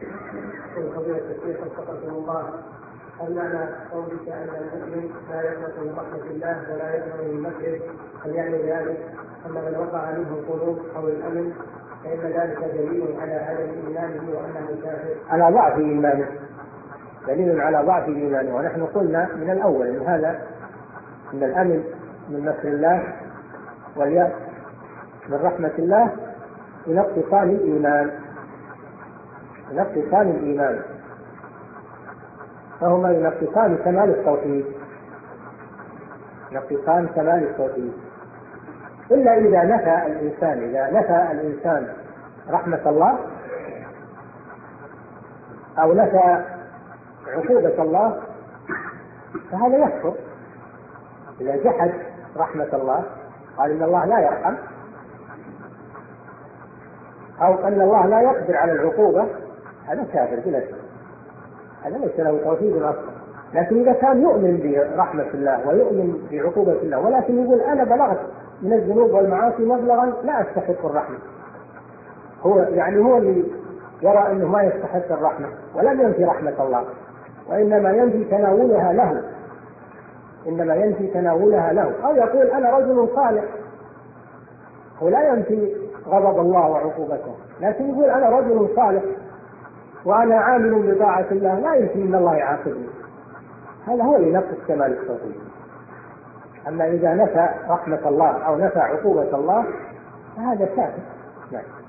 فضيلة الشيخ وفقكم الله، هل معنى قولك أن المؤمن لا يقنط من رحمة الله ولا يأمن من مكره، هل يعني ذلك أن من وقع منه القنوط أو الأمن فإن ذلك دليل على عدم إيمانه وأنه كافر؟ على ضعف إيمانه، دليل على ضعف إيمانه. ونحن قلنا من الأول إن هذا من الأمن من مكر الله واليأس من رحمة الله إلى اتصال الإيمان، إلى اتصال الإيمان، فهما ينقصان كمال التوحيد، ينقصان كمال التوحيد. إلا إذا نفى الإنسان رحمة الله أو نفى عقوبة الله فهذا يكفر. إذا جحد رحمة الله قال إن الله لا يرحم أو أن الله لا يقدر على العقوبة، هذا كافر بلا شك، هذا ليس له توحيد أصلا. لكن إذا كان يؤمن برحمة الله ويؤمن بعقوبة الله ولكن يقول أنا بلغت من الذنوب والمعاصي مبلغا لا أستحق الرحمة، هو اللي يرى أنه ما يستحق الرحمة ولم ينفي رحمة الله وإنما ينفي تناولها له، إنما ينفي تناولها له، أو يقول أنا رجل صالح، هو لا ينفي غضب الله وعقوبته لكن يقول أنا رجل صالح وأنا عامل بطاعة الله لا يمكن أن الله يعاقبني، هذا هو اللي نقص كمال التوحيد. أما إذا نفى رحمة الله أو نفى عقوبة الله فهذا كافر. نعم.